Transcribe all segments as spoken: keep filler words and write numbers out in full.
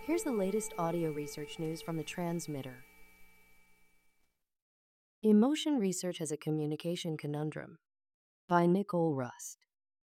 Here's the latest audio research news from the Transmitter. Emotion Research as a Communication Conundrum by Nicole Rust.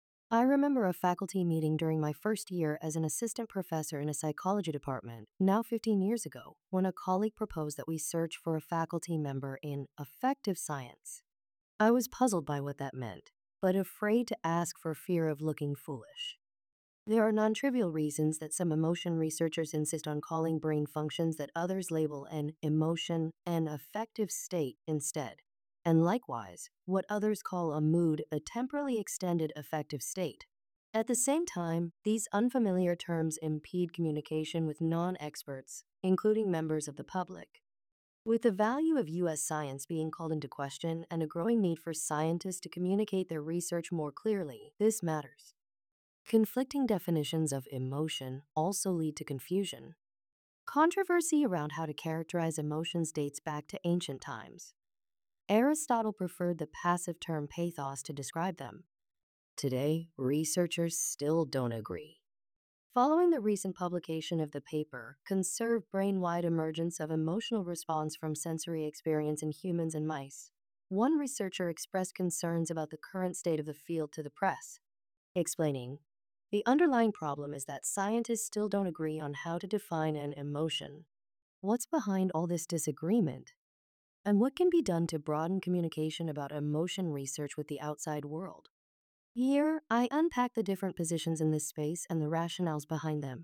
I remember a faculty meeting during my first year as an assistant professor in a psychology department, now fifteen years ago, when a colleague proposed that we search for a faculty member in affective science. I was puzzled by what that meant, but afraid to ask for fear of looking foolish. There are non-trivial reasons that some emotion researchers insist on calling brain functions that others label an emotion an affective state instead, and likewise, what others call a mood a temporally extended affective state. At the same time, these unfamiliar terms impede communication with non-experts, including members of the public. With the value of U S science being called into question and a growing need for scientists to communicate their research more clearly, this matters. Conflicting definitions of emotion also lead to confusion. Controversy around how to characterize emotions dates back to ancient times. Aristotle preferred the passive term pathos to describe them. Today, researchers still don't agree. Following the recent publication of the paper, Conserve Brain-Wide Emergence of Emotional Response from Sensory Experience in Humans and Mice, one researcher expressed concerns about the current state of the field to the press, explaining, "The underlying problem is that scientists still don't agree on how to define an emotion. What's behind all this disagreement? And what can be done to broaden communication about emotion research with the outside world?" Here, I unpack the different positions in this space and the rationales behind them.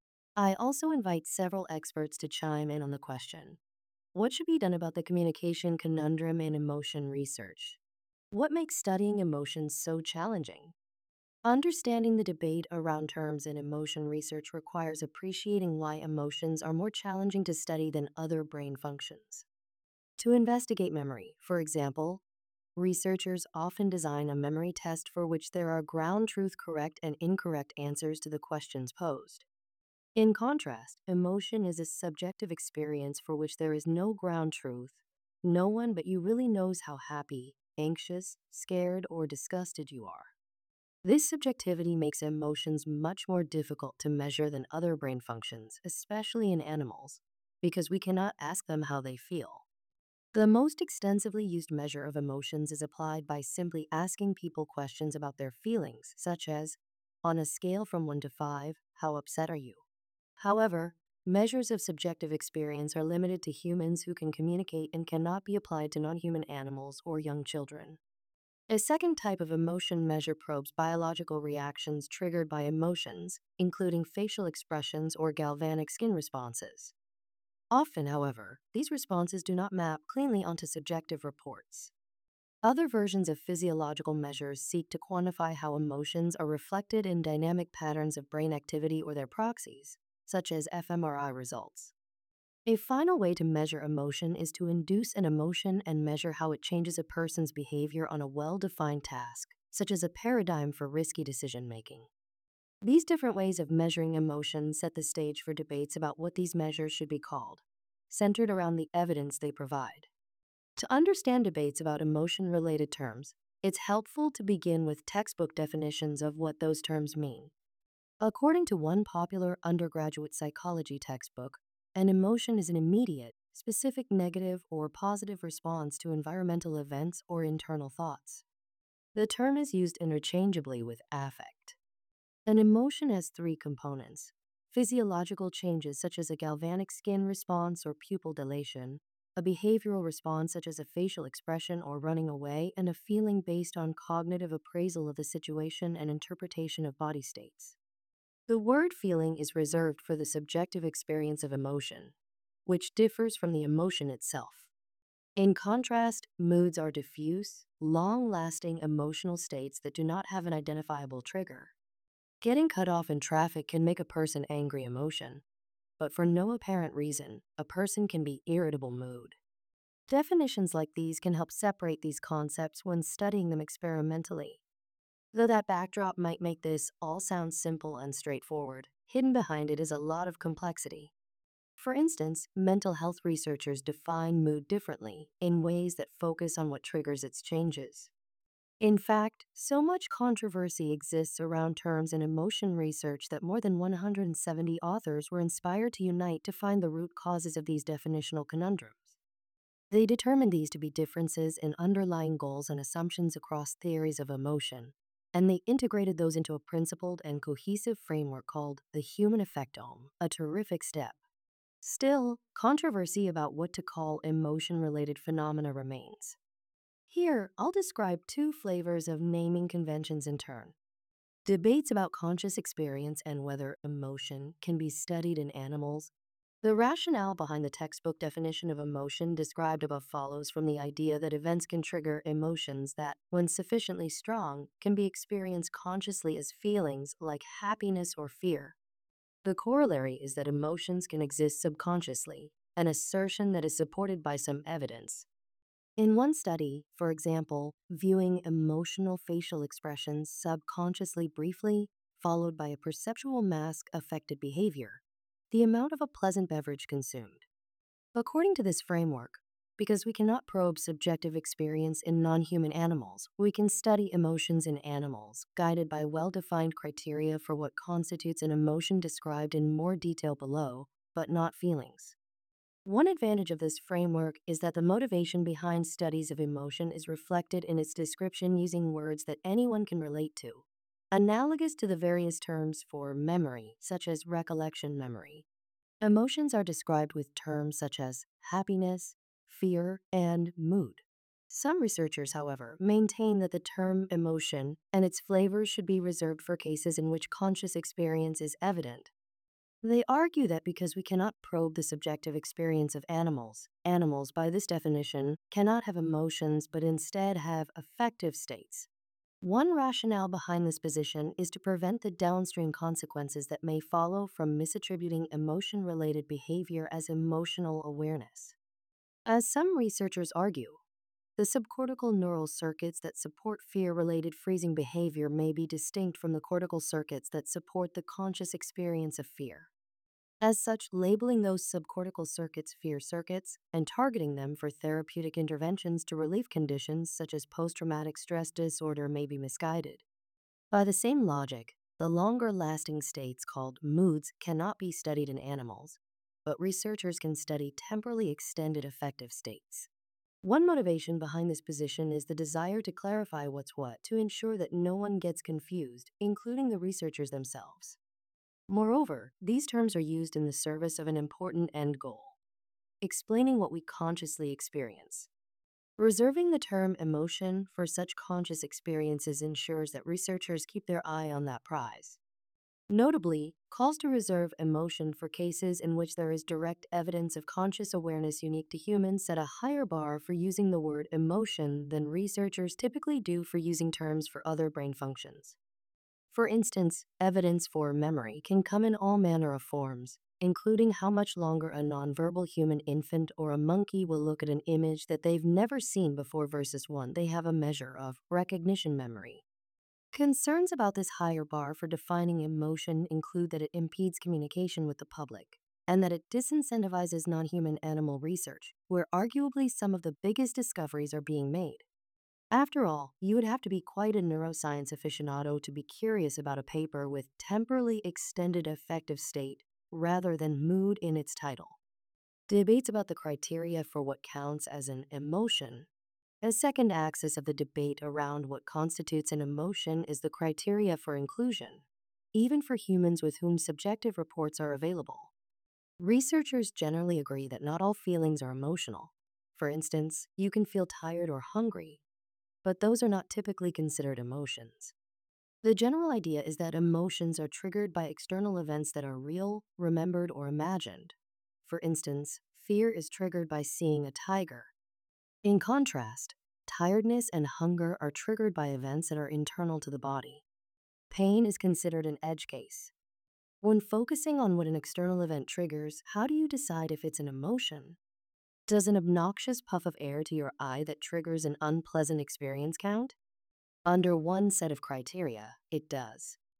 I also invite several experts to chime in on the question: what should be done about the communication conundrum in emotion research? What makes studying emotions so challenging? Understanding the debate around terms in emotion research requires appreciating why emotions are more challenging to study than other brain functions. To investigate memory, for example, researchers often design a memory test for which there are ground truth correct and incorrect answers to the questions posed. In contrast, emotion is a subjective experience for which there is no ground truth. No one but you really knows how happy, anxious, scared, or disgusted you are. This subjectivity makes emotions much more difficult to measure than other brain functions, especially in animals, because we cannot ask them how they feel. The most extensively used measure of emotions is applied by simply asking people questions about their feelings, such as, on a scale from one to five, how upset are you? However, measures of subjective experience are limited to humans who can communicate and cannot be applied to non-human animals or young children. A second type of emotion measure probes biological reactions triggered by emotions, including facial expressions or galvanic skin responses. Often, however, these responses do not map cleanly onto subjective reports. Other versions of physiological measures seek to quantify how emotions are reflected in dynamic patterns of brain activity or their proxies, such as fMRI results. A final way to measure emotion is to induce an emotion and measure how it changes a person's behavior on a well-defined task, such as a paradigm for risky decision-making. These different ways of measuring emotion set the stage for debates about what these measures should be called, centered around the evidence they provide. To understand debates about emotion-related terms, it's helpful to begin with textbook definitions of what those terms mean. According to one popular undergraduate psychology textbook, an emotion is an immediate, specific negative or positive response to environmental events or internal thoughts. The term is used interchangeably with affect. An emotion has three components: physiological changes such as a galvanic skin response or pupil dilation, a behavioral response such as a facial expression or running away, and a feeling based on cognitive appraisal of the situation and interpretation of body states. The word feeling is reserved for the subjective experience of emotion, which differs from the emotion itself. In contrast, moods are diffuse, long-lasting emotional states that do not have an identifiable trigger. Getting cut off in traffic can make a person angry emotion, but for no apparent reason, a person can be irritable mood. Definitions like these can help separate these concepts when studying them experimentally. Though that backdrop might make this all sound simple and straightforward, hidden behind it is a lot of complexity. For instance, mental health researchers define mood differently in ways that focus on what triggers its changes. In fact, so much controversy exists around terms in emotion research that more than one hundred seventy authors were inspired to unite to find the root causes of these definitional conundrums. They determined these to be differences in underlying goals and assumptions across theories of emotion, and they integrated those into a principled and cohesive framework called the human affectome, a terrific step. Still, controversy about what to call emotion related phenomena remains. Here, I'll describe two flavors of naming conventions in turn. Debates about conscious experience and whether emotion can be studied in animals. The rationale behind the textbook definition of emotion described above follows from the idea that events can trigger emotions that, when sufficiently strong, can be experienced consciously as feelings like happiness or fear. The corollary is that emotions can exist subconsciously, an assertion that is supported by some evidence. In one study, for example, viewing emotional facial expressions subconsciously briefly, followed by a perceptual mask affected behavior, the amount of a pleasant beverage consumed. According to this framework, because we cannot probe subjective experience in non human animals, we can study emotions in animals, guided by well defined criteria for what constitutes an emotion described in more detail below, but not feelings. One advantage of this framework is that the motivation behind studies of emotion is reflected in its description using words that anyone can relate to, analogous to the various terms for memory, such as recollection memory. Emotions are described with terms such as happiness, fear, and mood. Some researchers, however, maintain that the term emotion and its flavors should be reserved for cases in which conscious experience is evident. They argue that because we cannot probe the subjective experience of animals, animals, by this definition, cannot have emotions but instead have affective states. One rationale behind this position is to prevent the downstream consequences that may follow from misattributing emotion related behavior as emotional awareness. As some researchers argue, the subcortical neural circuits that support fear related freezing behavior may be distinct from the cortical circuits that support the conscious experience of fear. As such, labeling those subcortical circuits fear circuits and targeting them for therapeutic interventions to relieve conditions such as post traumatic stress disorder may be misguided. By the same logic, the longer lasting states called moods cannot be studied in animals, but researchers can study temporally extended affective states. One motivation behind this position is the desire to clarify what's what to ensure that no one gets confused, including the researchers themselves. Moreover, these terms are used in the service of an important end goal, explaining what we consciously experience. Reserving the term emotion for such conscious experiences ensures that researchers keep their eye on that prize. Notably, calls to reserve emotion for cases in which there is direct evidence of conscious awareness unique to humans set a higher bar for using the word emotion than researchers typically do for using terms for other brain functions. For instance, evidence for memory can come in all manner of forms, including how much longer a nonverbal human infant or a monkey will look at an image that they've never seen before versus one they have a measure of recognition memory. Concerns about this higher bar for defining emotion include that it impedes communication with the public and that it disincentivizes non-human animal research, where arguably some of the biggest discoveries are being made. After all, you would have to be quite a neuroscience aficionado to be curious about a paper with temporally extended affective state rather than mood in its title. Debates about the criteria for what counts as an emotion. A second axis of the debate around what constitutes an emotion is the criteria for inclusion, even for humans with whom subjective reports are available. Researchers generally agree that not all feelings are emotional. For instance, you can feel tired or hungry, but those are not typically considered emotions. The general idea is that emotions are triggered by external events that are real, remembered, or imagined. For instance, fear is triggered by seeing a tiger. In contrast, tiredness and hunger are triggered by events that are internal to the body. Pain is considered an edge case. When focusing on what an external event triggers, how do you decide if it's an emotion? Does an obnoxious puff of air to your eye that triggers an unpleasant experience count? Under one set of criteria, it does.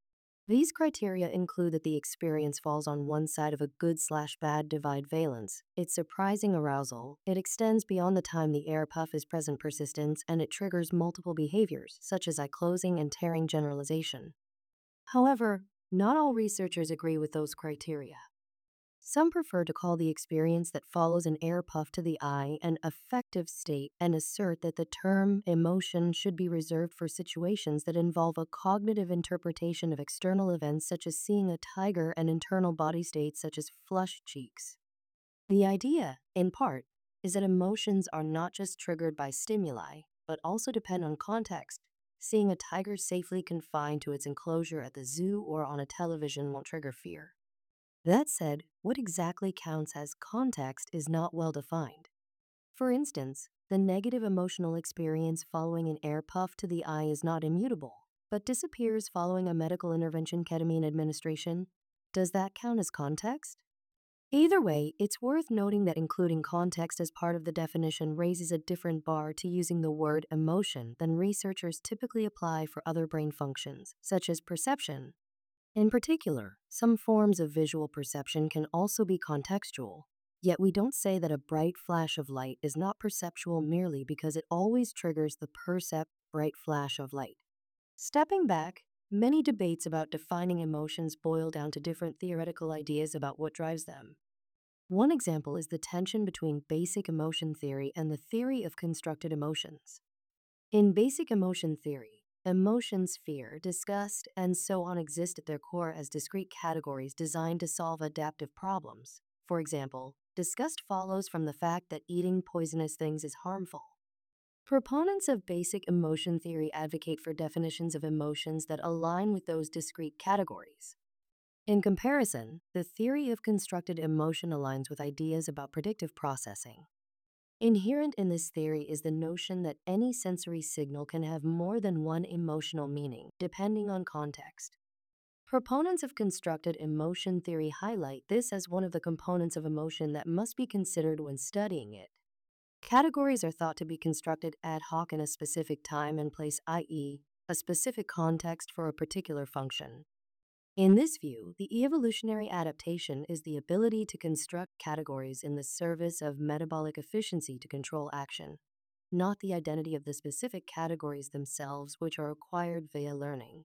These criteria include that the experience falls on one side of a good slash bad divide valence, it's surprising arousal, it extends beyond the time the air puff is present persistence, and it triggers multiple behaviors, such as eye closing and tearing generalization. However, not all researchers agree with those criteria. Some prefer to call the experience that follows an air puff to the eye an affective state and assert that the term emotion should be reserved for situations that involve a cognitive interpretation of external events such as seeing a tiger and internal body states such as flushed cheeks. The idea, in part, is that emotions are not just triggered by stimuli, but also depend on context. Seeing a tiger safely confined to its enclosure at the zoo or on a television won't trigger fear. That said, what exactly counts as context is not well defined. For instance, the negative emotional experience following an air puff to the eye is not immutable, but disappears following a medical intervention ketamine administration. Does that count as context? Either way, it's worth noting that including context as part of the definition raises a different bar to using the word emotion than researchers typically apply for other brain functions, such as perception. In particular, some forms of visual perception can also be contextual, yet we don't say that a bright flash of light is not perceptual merely because it always triggers the percept bright flash of light. Stepping back, many debates about defining emotions boil down to different theoretical ideas about what drives them. One example is the tension between basic emotion theory and the theory of constructed emotions. In basic emotion theory, emotions, fear, disgust, and so on exist at their core as discrete categories designed to solve adaptive problems. For example, disgust follows from the fact that eating poisonous things is harmful. Proponents of basic emotion theory advocate for definitions of emotions that align with those discrete categories. In comparison, the theory of constructed emotion aligns with ideas about predictive processing. Inherent in this theory is the notion that any sensory signal can have more than one emotional meaning, depending on context. Proponents of constructed emotion theory highlight this as one of the components of emotion that must be considered when studying it. Categories are thought to be constructed ad hoc in a specific time and place, that is, a specific context for a particular function. In this view, the evolutionary adaptation is the ability to construct categories in the service of metabolic efficiency to control action, not the identity of the specific categories themselves, which are acquired via learning.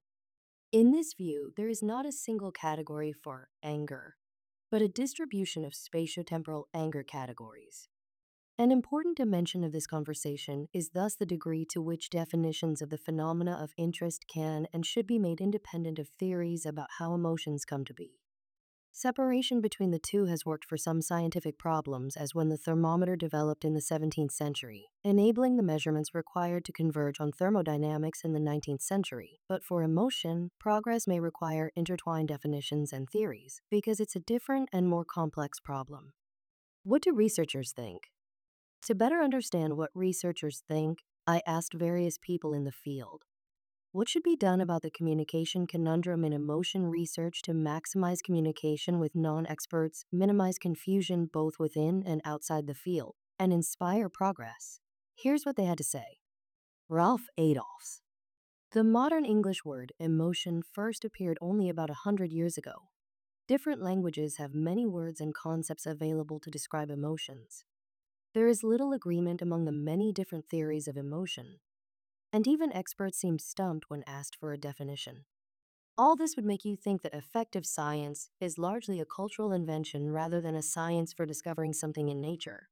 In this view, there is not a single category for anger, but a distribution of spatiotemporal anger categories. An important dimension of this conversation is thus the degree to which definitions of the phenomena of interest can and should be made independent of theories about how emotions come to be. Separation between the two has worked for some scientific problems, as when the thermometer developed in the seventeenth century, enabling the measurements required to converge on thermodynamics in the nineteenth century. But for emotion, progress may require intertwined definitions and theories because it's a different and more complex problem. What do researchers think? To better understand what researchers think, I asked various people in the field. What should be done about the communication conundrum in emotion research to maximize communication with non-experts, minimize confusion both within and outside the field, and inspire progress? Here's what they had to say. Ralph Adolphs. The modern English word emotion first appeared only about a hundred years ago. Different languages have many words and concepts available to describe emotions. There is little agreement among the many different theories of emotion, and even experts seem stumped when asked for a definition. All this would make you think that affective science is largely a cultural invention rather than a science for discovering something in nature.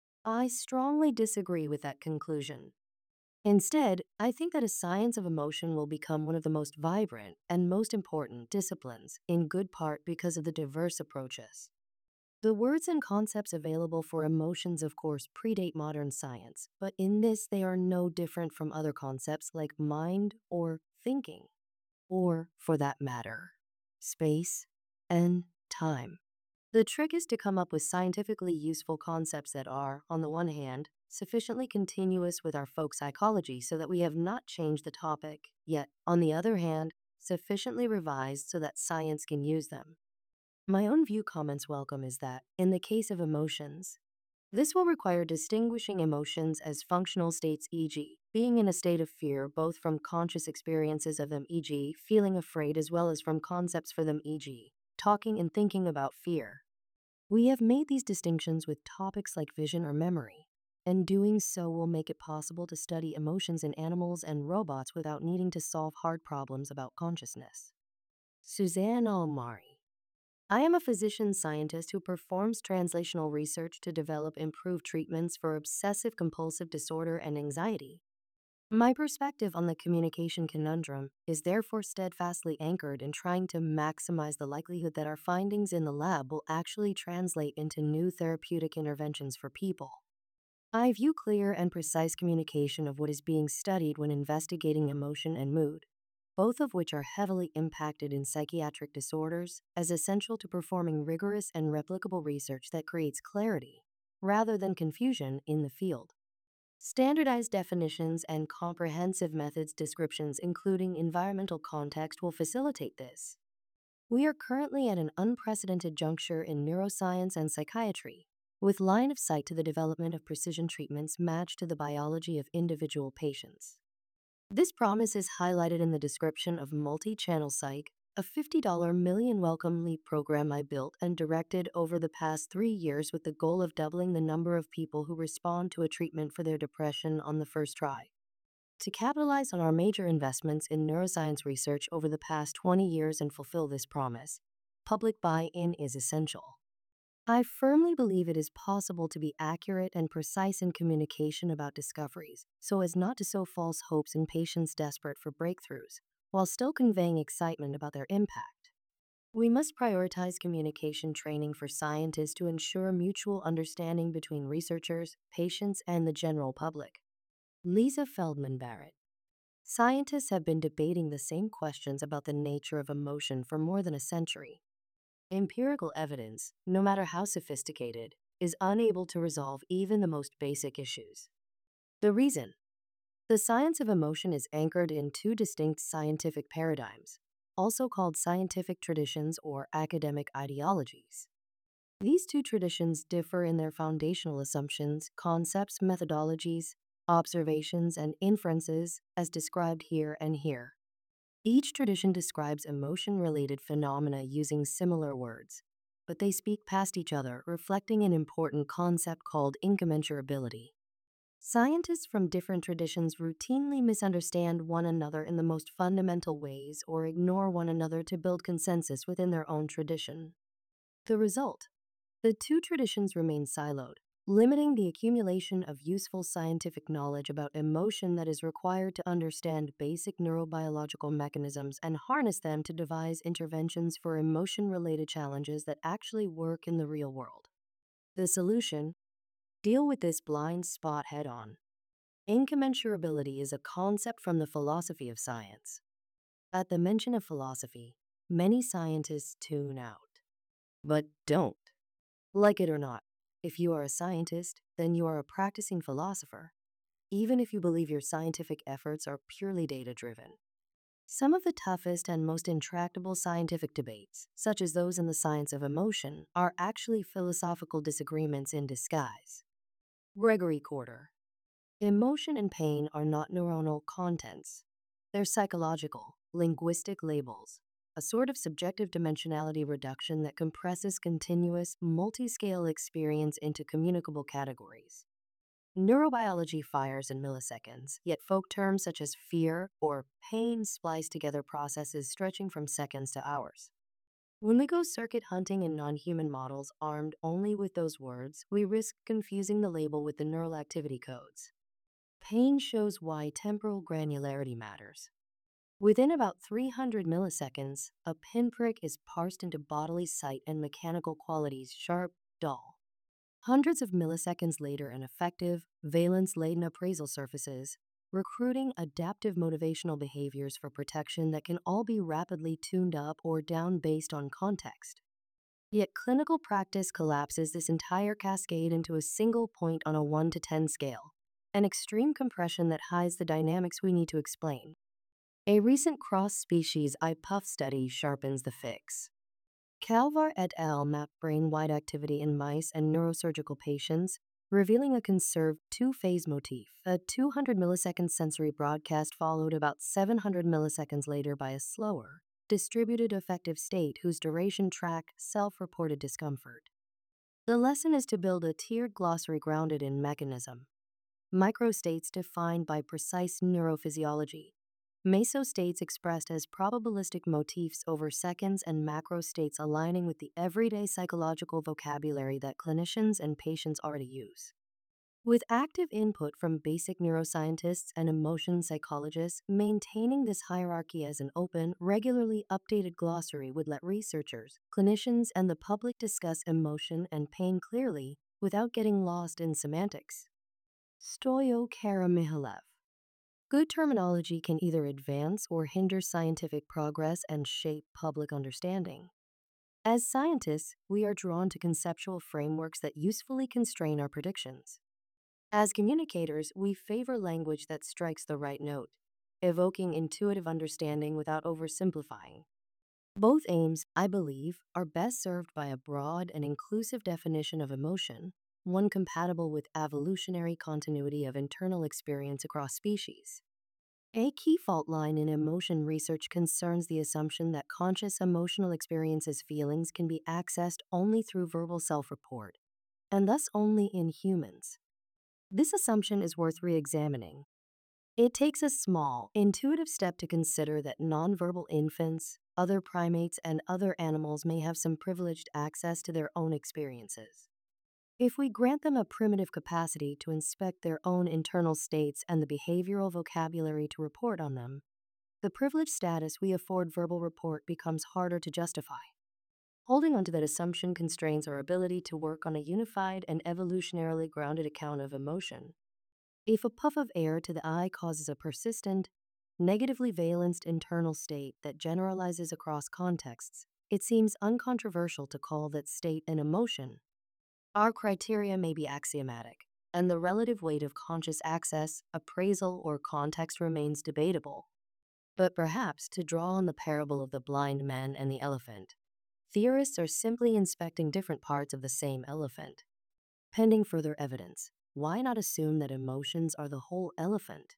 I strongly disagree with that conclusion. Instead, I think that a science of emotion will become one of the most vibrant and most important disciplines, in good part because of the diverse approaches. The words and concepts available for emotions, of course, predate modern science, but in this they are no different from other concepts like mind or thinking, or, for that matter, space and time. The trick is to come up with scientifically useful concepts that are, on the one hand, sufficiently continuous with our folk psychology so that we have not changed the topic, yet, on the other hand, sufficiently revised so that science can use them. My own view comments welcome is that, in the case of emotions, This will require distinguishing emotions as functional states, for example, being in a state of fear both from conscious experiences of them, for example, feeling afraid, as well as from concepts for them, for example, talking and thinking about fear. We have made these distinctions with topics like vision or memory, and doing so will make it possible to study emotions in animals and robots without needing to solve hard problems about consciousness. Suzanne Almari. I am a physician scientist who performs translational research to develop improved treatments for obsessive compulsive disorder and anxiety. My perspective on the communication conundrum is therefore steadfastly anchored in trying to maximize the likelihood that our findings in the lab will actually translate into new therapeutic interventions for people. I view clear and precise communication of what is being studied when investigating emotion and mood, both of which are heavily impacted in psychiatric disorders, as essential to performing rigorous and replicable research that creates clarity, rather than confusion, in the field. Standardized definitions and comprehensive methods descriptions, including environmental context, will facilitate this. We are currently at an unprecedented juncture in neuroscience and psychiatry, with line of sight to the development of precision treatments matched to the biology of individual patients. This promise is highlighted in the description of Multi-Channel Psych, a fifty dollars Million Welcome Leap program I built and directed over the past three years with the goal of doubling the number of people who respond to a treatment for their depression on the first try. To capitalize on our major investments in neuroscience research over the past twenty years and fulfill this promise, public buy-in is essential. I firmly believe it is possible to be accurate and precise in communication about discoveries so as not to sow false hopes in patients desperate for breakthroughs, while still conveying excitement about their impact. We must prioritize communication training for scientists to ensure mutual understanding between researchers, patients, and the general public. Lisa Feldman Barrett. Scientists have been debating the same questions about the nature of emotion for more than a century. Empirical evidence, no matter how sophisticated, is unable to resolve even the most basic issues. The reason? The science of emotion is anchored in two distinct scientific paradigms, also called scientific traditions or academic ideologies. These two traditions differ in their foundational assumptions, concepts, methodologies, observations, and inferences, as described here and here. Each tradition describes emotion-related phenomena using similar words, but they speak past each other, reflecting an important concept called incommensurability. Scientists from different traditions routinely misunderstand one another in the most fundamental ways or ignore one another to build consensus within their own tradition. The result? The two traditions remain siloed, limiting the accumulation of useful scientific knowledge about emotion that is required to understand basic neurobiological mechanisms and harness them to devise interventions for emotion-related challenges that actually work in the real world. The solution? Deal with this blind spot head-on. Incommensurability is a concept from the philosophy of science. At the mention of philosophy, many scientists tune out. But don't. Like it or not, if you are a scientist, then you are a practicing philosopher, even if you believe your scientific efforts are purely data-driven. Some of the toughest and most intractable scientific debates, such as those in the science of emotion, are actually philosophical disagreements in disguise. Gregory Corder. Emotion and pain are not neuronal contents. They're psychological, linguistic labels, a sort of subjective dimensionality reduction that compresses continuous, multi-scale experience into communicable categories. Neurobiology fires in milliseconds, yet folk terms such as fear or pain splice together processes stretching from seconds to hours. When we go circuit hunting in non-human models armed only with those words, we risk confusing the label with the neural activity codes. Pain shows why temporal granularity matters. Within about three hundred milliseconds, a pinprick is parsed into bodily sight and mechanical qualities: sharp, dull. Hundreds of milliseconds later, an effective, valence-laden appraisal surfaces, recruiting adaptive motivational behaviors for protection that can all be rapidly tuned up or down based on context. Yet clinical practice collapses this entire cascade into a single point on a one to ten scale, an extreme compression that hides the dynamics we need to explain. A recent cross-species I P U F study sharpens the fix. Calvar et al. Mapped brain-wide activity in mice and neurosurgical patients, revealing a conserved two-phase motif. A two hundred millisecond sensory broadcast followed about seven hundred milliseconds later by a slower, distributed affective state whose duration tracked self-reported discomfort. The lesson is to build a tiered glossary grounded in mechanism. Microstates defined by precise neurophysiology. Mesostates expressed as probabilistic motifs over seconds, and macrostates aligning with the everyday psychological vocabulary that clinicians and patients already use. With active input from basic neuroscientists and emotion psychologists, maintaining this hierarchy as an open, regularly updated glossary would let researchers, clinicians, and the public discuss emotion and pain clearly without getting lost in semantics. Stoyo Karamihailov. Good terminology can either advance or hinder scientific progress and shape public understanding. As scientists, we are drawn to conceptual frameworks that usefully constrain our predictions. As communicators, we favor language that strikes the right note, evoking intuitive understanding without oversimplifying. Both aims, I believe, are best served by a broad and inclusive definition of emotion, one compatible with evolutionary continuity of internal experience across species. A key fault line in emotion research concerns the assumption that conscious emotional experiences feelings can be accessed only through verbal self-report, and thus only in humans. This assumption is worth re-examining. It takes a small, intuitive step to consider that nonverbal infants, other primates, and other animals may have some privileged access to their own experiences. If we grant them a primitive capacity to inspect their own internal states and the behavioral vocabulary to report on them, the privileged status we afford verbal report becomes harder to justify. Holding onto that assumption constrains our ability to work on a unified and evolutionarily grounded account of emotion. If a puff of air to the eye causes a persistent, negatively valenced internal state that generalizes across contexts, it seems uncontroversial to call that state an emotion. Our criteria may be axiomatic, and the relative weight of conscious access, appraisal, or context remains debatable. But perhaps, to draw on the parable of the blind man and the elephant, theorists are simply inspecting different parts of the same elephant. Pending further evidence, why not assume that emotions are the whole elephant?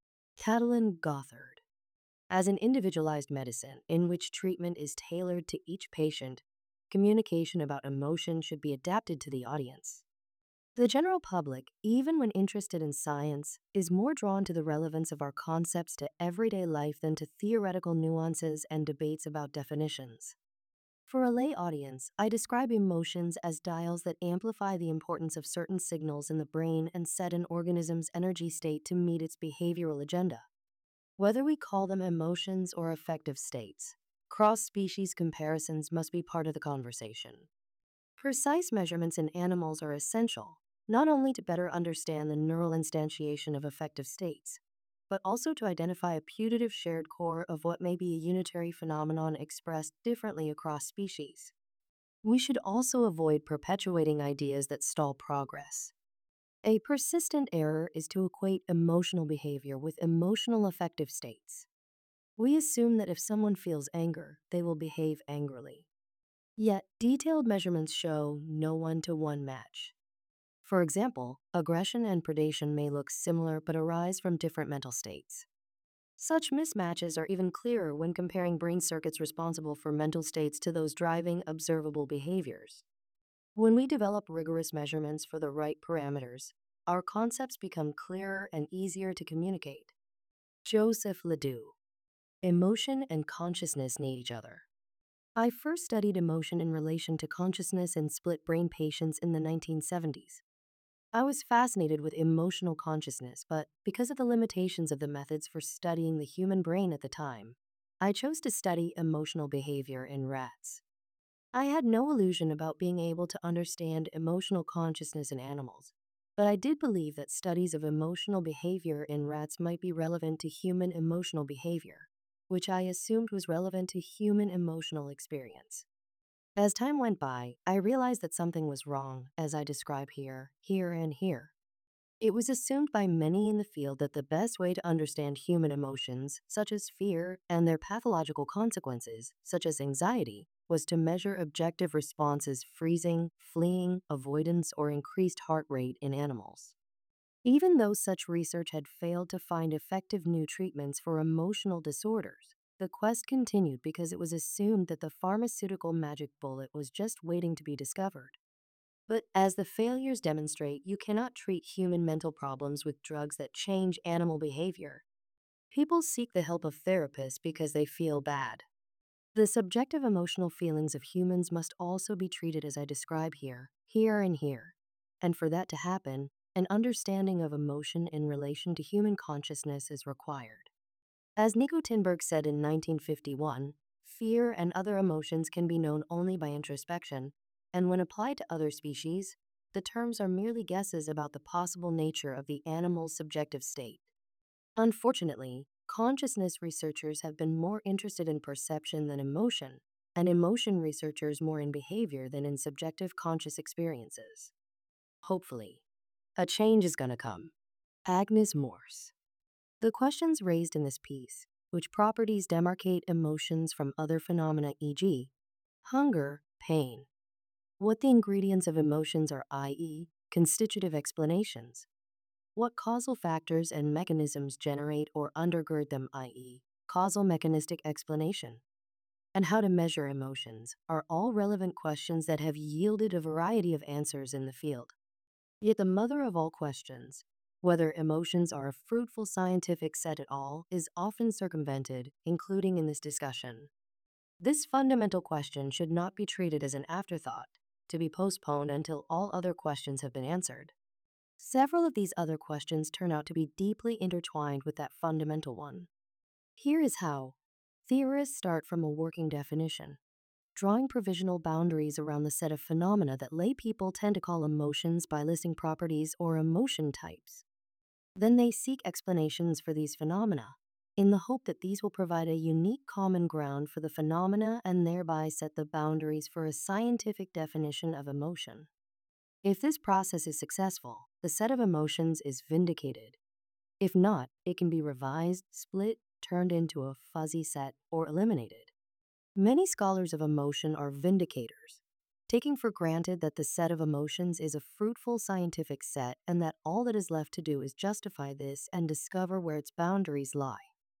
Catalin Gothard. As an individualized medicine in which treatment is tailored to each patient, communication about emotion should be adapted to the audience. The general public, even when interested in science, is more drawn to the relevance of our concepts to everyday life than to theoretical nuances and debates about definitions. For a lay audience, I describe emotions as dials that amplify the importance of certain signals in the brain and set an organism's energy state to meet its behavioral agenda. Whether we call them emotions or affective states, cross-species comparisons must be part of the conversation. Precise measurements in animals are essential, not only to better understand the neural instantiation of affective states, but also to identify a putative shared core of what may be a unitary phenomenon expressed differently across species. We should also avoid perpetuating ideas that stall progress. A persistent error is to equate emotional behavior with emotional affective states. We assume that if someone feels anger, they will behave angrily. Yet, detailed measurements show no one-to-one match. For example, aggression and predation may look similar but arise from different mental states. Such mismatches are even clearer when comparing brain circuits responsible for mental states to those driving observable behaviors. When we develop rigorous measurements for the right parameters, our concepts become clearer and easier to communicate. Joseph Ledoux. Emotion and consciousness need each other. I first studied emotion in relation to consciousness in split brain patients in the nineteen seventies. I was fascinated with emotional consciousness, but because of the limitations of the methods for studying the human brain at the time, I chose to study emotional behavior in rats. I had no illusion about being able to understand emotional consciousness in animals, but I did believe that studies of emotional behavior in rats might be relevant to human emotional behavior, which I assumed was relevant to human emotional experience. As time went by, I realized that something was wrong, as I describe here, here, and here. It was assumed by many in the field that the best way to understand human emotions, such as fear, and their pathological consequences, such as anxiety, was to measure objective responses: freezing, fleeing, avoidance, or increased heart rate in animals. Even though such research had failed to find effective new treatments for emotional disorders, the quest continued because it was assumed that the pharmaceutical magic bullet was just waiting to be discovered. But as the failures demonstrate, you cannot treat human mental problems with drugs that change animal behavior. People seek the help of therapists because they feel bad. The subjective emotional feelings of humans must also be treated as I describe here, here and here. And for that to happen, an understanding of emotion in relation to human consciousness is required. As Nico Tinberg said in nineteen fifty-one, fear and other emotions can be known only by introspection, and when applied to other species, the terms are merely guesses about the possible nature of the animal's subjective state. Unfortunately, consciousness researchers have been more interested in perception than emotion, and emotion researchers more in behavior than in subjective conscious experiences. Hopefully, a change is gonna come. Agnes Morse. The questions raised in this piece, which properties demarcate emotions from other phenomena, for example, hunger, pain, what the ingredients of emotions are, that is, constitutive explanations, what causal factors and mechanisms generate or undergird them, that is, causal mechanistic explanation, and how to measure emotions are all relevant questions that have yielded a variety of answers in the field. Yet the mother of all questions, whether emotions are a fruitful scientific set at all, is often circumvented, including in this discussion. This fundamental question should not be treated as an afterthought, to be postponed until all other questions have been answered. Several of these other questions turn out to be deeply intertwined with that fundamental one. Here is how. Theorists start from a working definition, drawing provisional boundaries around the set of phenomena that lay people tend to call emotions by listing properties or emotion types. Then they seek explanations for these phenomena, in the hope that these will provide a unique common ground for the phenomena and thereby set the boundaries for a scientific definition of emotion. If this process is successful, the set of emotions is vindicated. If not, it can be revised, split, turned into a fuzzy set, or eliminated. Many scholars of emotion are vindicators, taking for granted that the set of emotions is a fruitful scientific set and that all that is left to do is justify this and discover where its boundaries lie.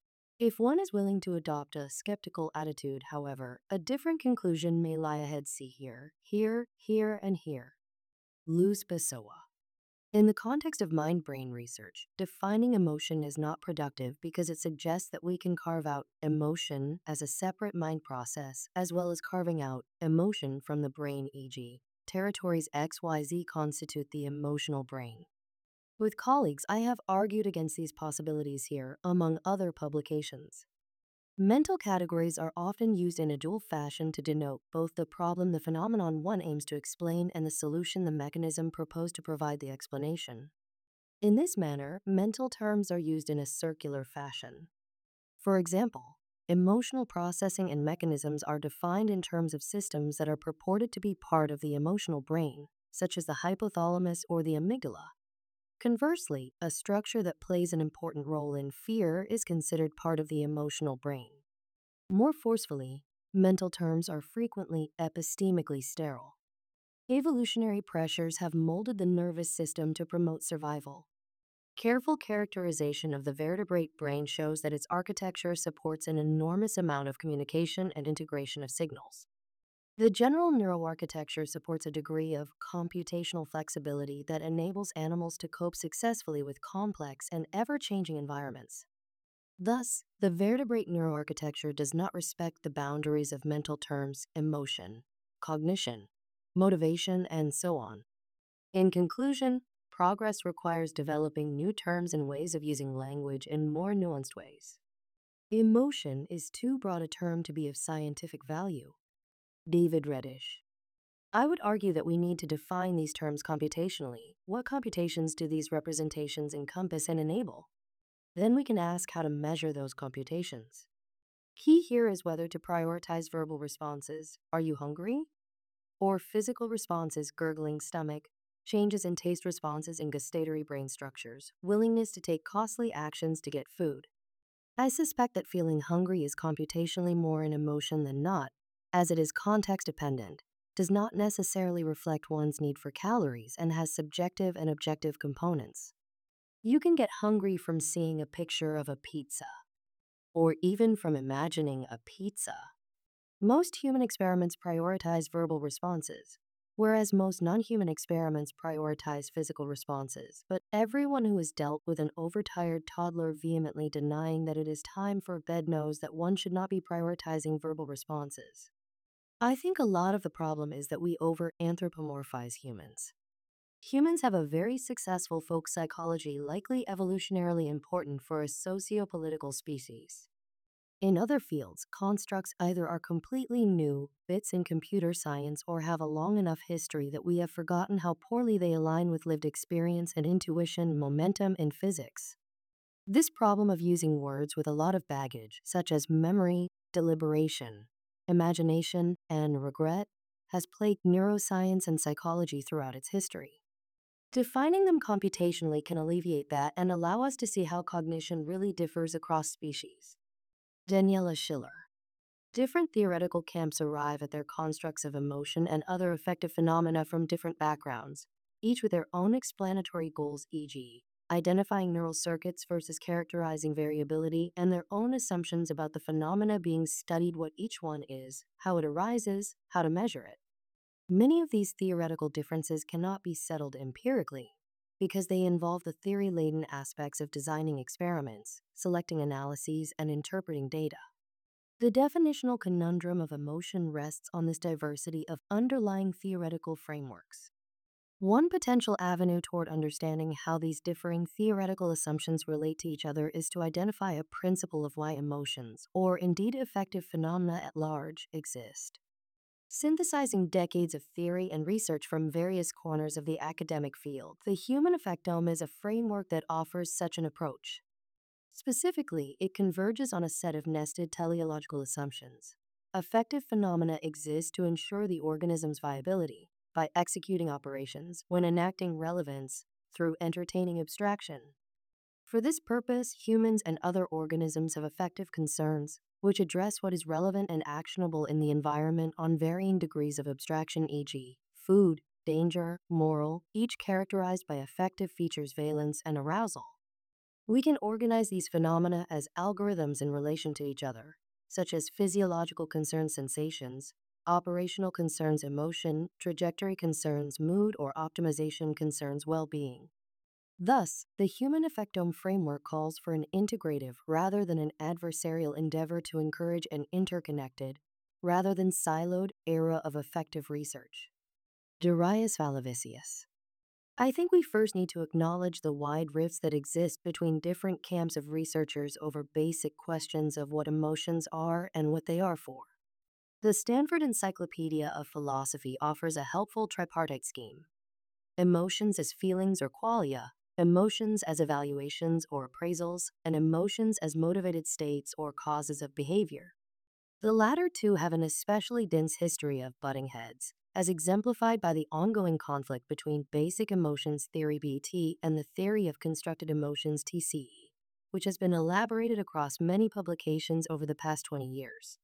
If one is willing to adopt a skeptical attitude, however, a different conclusion may lie ahead. See here, here, here, and here. Luz Pessoa. In the context of mind-brain research, defining emotion is not productive because it suggests that we can carve out emotion as a separate mind process, as well as carving out emotion from the brain, for example, territories X Y Z constitute the emotional brain. With colleagues, I have argued against these possibilities here, among other publications. Mental categories are often used in a dual fashion to denote both the problem the phenomenon one aims to explain and the solution the mechanism proposed to provide the explanation. In this manner, mental terms are used in a circular fashion. For example, emotional processing and mechanisms are defined in terms of systems that are purported to be part of the emotional brain, such as the hypothalamus or the amygdala. Conversely, a structure that plays an important role in fear is considered part of the emotional brain. More forcefully, mental terms are frequently epistemically sterile. Evolutionary pressures have molded the nervous system to promote survival. Careful characterization of the vertebrate brain shows that its architecture supports an enormous amount of communication and integration of signals. The general neuroarchitecture supports a degree of computational flexibility that enables animals to cope successfully with complex and ever-changing environments. Thus, the vertebrate neuroarchitecture does not respect the boundaries of mental terms, emotion, cognition, motivation, and so on. In conclusion, progress requires developing new terms and ways of using language in more nuanced ways. Emotion is too broad a term to be of scientific value. David Reddish. I would argue that we need to define these terms computationally. What computations do these representations encompass and enable? Then we can ask how to measure those computations. Key here is whether to prioritize verbal responses, "Are you hungry?" or physical responses, gurgling stomach, changes in taste responses in gustatory brain structures, willingness to take costly actions to get food. I suspect that feeling hungry is computationally more an emotion than not, as it is context dependent, does not necessarily reflect one's need for calories, and has subjective and objective components. You can get hungry from seeing a picture of a pizza, or even from imagining a pizza. Most human experiments prioritize verbal responses, whereas most non-human experiments prioritize physical responses. But everyone who has dealt with an overtired toddler vehemently denying that it is time for bed knows that one should not be prioritizing verbal responses. I think a lot of the problem is that we over-anthropomorphize humans. Humans have a very successful folk psychology, likely evolutionarily important for a socio-political species. In other fields, constructs either are completely new bits in computer science or have a long enough history that we have forgotten how poorly they align with lived experience and intuition momentum in physics. This problem of using words with a lot of baggage, such as memory, deliberation, imagination, and regret, has plagued neuroscience and psychology throughout its history. Defining them computationally can alleviate that and allow us to see how cognition really differs across species. Daniela Schiller. Different theoretical camps arrive at their constructs of emotion and other affective phenomena from different backgrounds, each with their own explanatory goals, for example, identifying neural circuits versus characterizing variability, and their own assumptions about the phenomena being studied, what each one is, how it arises, how to measure it. Many of these theoretical differences cannot be settled empirically because they involve the theory-laden aspects of designing experiments, selecting analyses, and interpreting data. The definitional conundrum of emotion rests on this diversity of underlying theoretical frameworks. One potential avenue toward understanding how these differing theoretical assumptions relate to each other is to identify a principle of why emotions, or indeed affective phenomena at large, exist. Synthesizing decades of theory and research from various corners of the academic field, the human affectome is a framework that offers such an approach. Specifically, it converges on a set of nested teleological assumptions. Affective phenomena exist to ensure the organism's viability by executing operations when enacting relevance through entertaining abstraction. For this purpose, humans and other organisms have affective concerns, which address what is relevant and actionable in the environment on varying degrees of abstraction, for example, food, danger, moral, each characterized by affective features valence and arousal. We can organize these phenomena as algorithms in relation to each other, such as physiological concerns sensations, operational concerns emotion, trajectory concerns mood, or optimization concerns well-being. Thus, the human affectome framework calls for an integrative rather than an adversarial endeavor to encourage an interconnected, rather than siloed, era of affective research. Darius Valavicius. I think we first need to acknowledge the wide rifts that exist between different camps of researchers over basic questions of what emotions are and what they are for. The Stanford Encyclopedia of Philosophy offers a helpful tripartite scheme: emotions as feelings or qualia, emotions as evaluations or appraisals, and emotions as motivated states or causes of behavior. The latter two have an especially dense history of butting heads, as exemplified by the ongoing conflict between basic emotions theory B T and the theory of constructed emotions T C E, which has been elaborated across many publications over the past twenty years.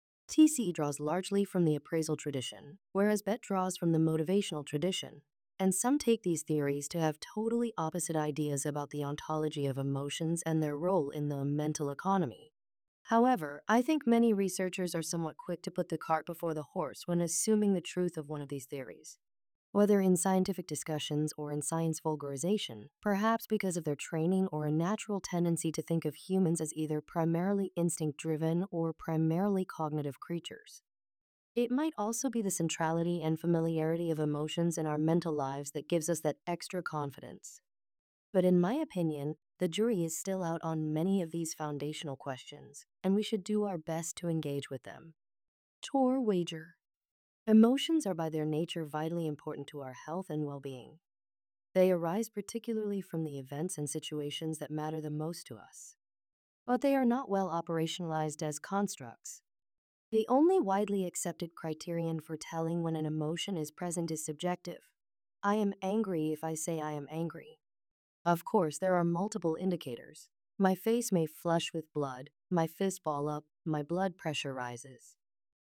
T C E draws largely from the appraisal tradition, whereas B E T draws from the motivational tradition, and some take these theories to have totally opposite ideas about the ontology of emotions and their role in the mental economy. However, I think many researchers are somewhat quick to put the cart before the horse when assuming the truth of one of these theories, whether in scientific discussions or in science vulgarization, perhaps because of their training or a natural tendency to think of humans as either primarily instinct-driven or primarily cognitive creatures. It might also be the centrality and familiarity of emotions in our mental lives that gives us that extra confidence. But in my opinion, the jury is still out on many of these foundational questions, and we should do our best to engage with them. Tor wager. Emotions are by their nature vitally important to our health and well-being. They arise particularly from the events and situations that matter the most to us. But they are not well operationalized as constructs. The only widely accepted criterion for telling when an emotion is present is subjective. I am angry if I say I am angry. Of course, there are multiple indicators. My face may flush with blood, my fist ball up, my blood pressure rises.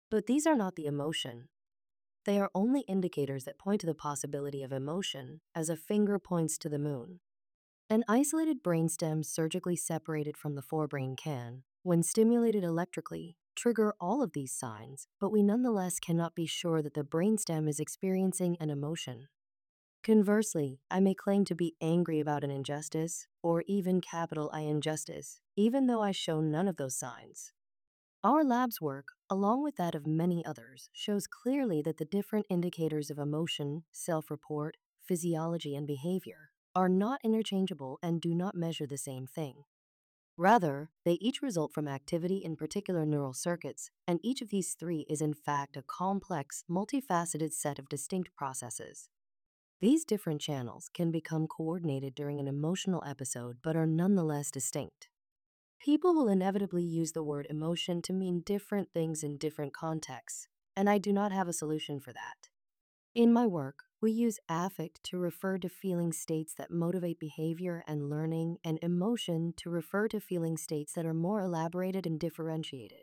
But these are not the emotion. They are only indicators that point to the possibility of emotion, as a finger points to the moon. An isolated brainstem surgically separated from the forebrain can, when stimulated electrically, trigger all of these signs, but we nonetheless cannot be sure that the brainstem is experiencing an emotion. Conversely, I may claim to be angry about an injustice, or even capital I injustice, even though I show none of those signs. Our lab's work, along with that of many others, shows clearly that the different indicators of emotion, self-report, physiology, and behavior are not interchangeable and do not measure the same thing. Rather, they each result from activity in particular neural circuits, and each of these three is in fact a complex, multifaceted set of distinct processes. These different channels can become coordinated during an emotional episode but are nonetheless distinct. People will inevitably use the word emotion to mean different things in different contexts, and I do not have a solution for that. In my work, we use affect to refer to feeling states that motivate behavior and learning, and emotion to refer to feeling states that are more elaborated and differentiated.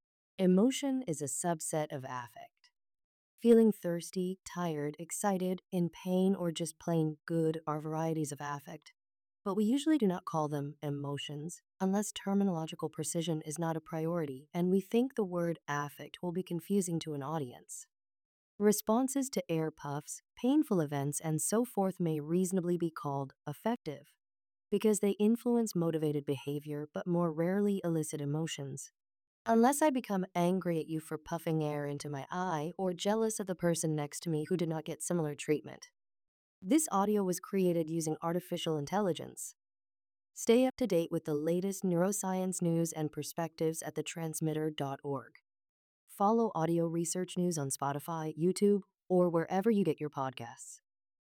Emotion is a subset of affect. Feeling thirsty, tired, excited, in pain, or just plain good are varieties of affect, but we usually do not call them emotions unless terminological precision is not a priority and we think the word affect will be confusing to an audience. Responses to air puffs, painful events, and so forth may reasonably be called affective because they influence motivated behavior but more rarely elicit emotions. Unless I become angry at you for puffing air into my eye or jealous of the person next to me who did not get similar treatment. This audio was created using artificial intelligence. Stay up to date with the latest neuroscience news and perspectives at the transmitter dot org. Follow audio research news on Spotify, YouTube, or wherever you get your podcasts.